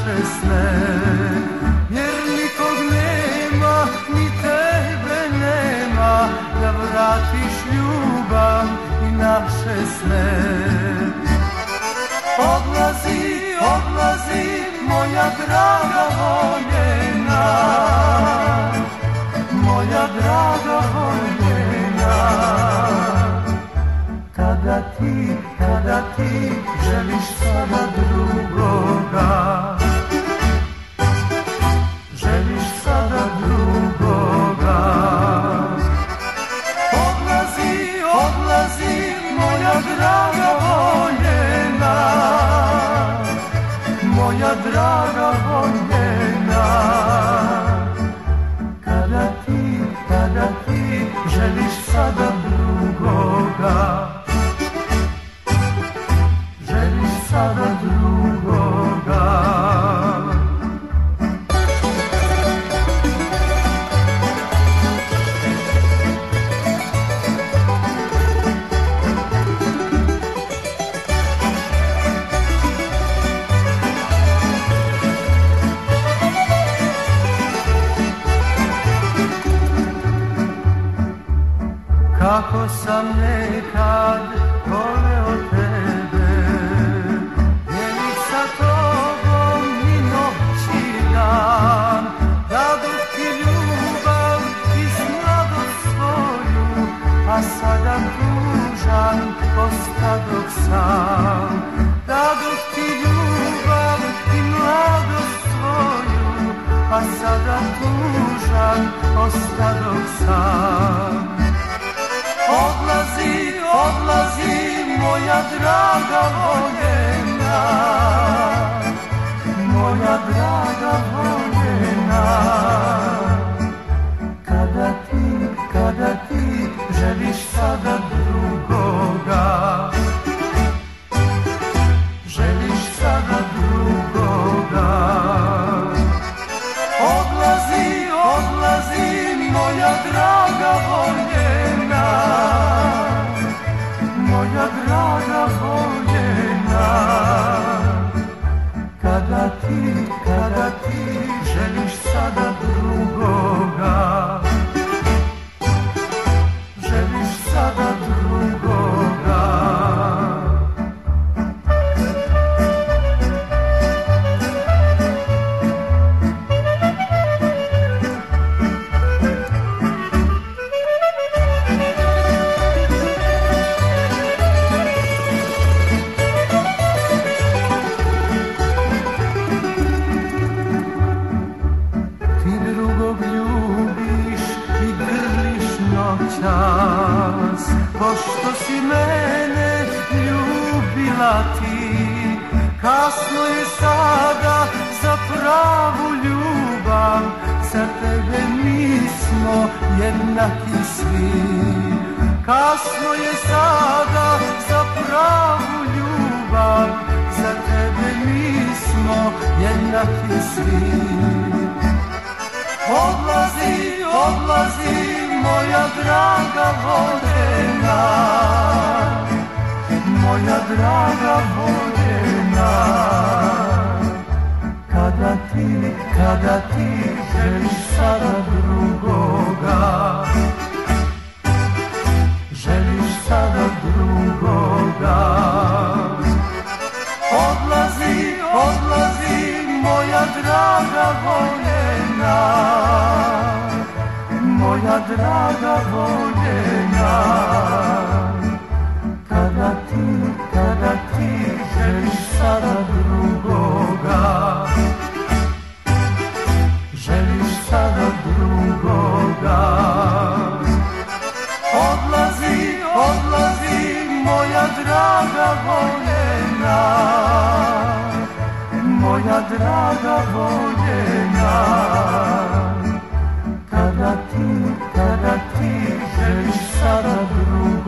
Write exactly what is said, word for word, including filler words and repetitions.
naše sne, jer nikog nema, ni tebe nema, da vratiš ljubav i naše sne. Odlazi, odlazi, moja draga voljena, moja draga voljena. Kada ti, kada ti želiš sada drugoga, želiš sada drugoga. Odlazi, odlazi, moja draga voljena, moja draga voljena. Kada ti, kada ti želiš sada drugoga, želiš sada drugoga. Kako sam nekad voleo tebe, dijelit sa tobom i noć i dan, dadoh ti ljubav i sladost svoju, a sada tužan ostadoh sam. Dadoh ti ljubav i mladost svoju, a sada tužan ostadoh sam. Odlazi, odlazi, moja draga voljena, moja draga voljena. Kada ti, kada ti želiš sada drugoga, želiš sada drugoga. Odlazi, odlazi, moja draga voljena, moja draga voljena. Kada ti, kada ti želiš sada drugoga, želiš sada drugoga. Pošto si mene ljubila ti, kasno je sada za pravu ljubav, za tebe mi smo jednaki svi. Kasno je sada za pravu ljubav, za tebe mi smo jednaki svi. Odlazi, odlazi, moja draga voljena, moja draga voljena. Kada ti, kada ti želiš sada drugoga, želiš sada drugoga. Odlazi, odlazi, moja draga voljena, moja draga voljena. Kada ti, kada ti želiš sada drugoga, želiš sada drugoga. Odlazi, odlazi, moja draga voljena, moja draga voljena. Kada ti, kada ti želiš sada drugoga,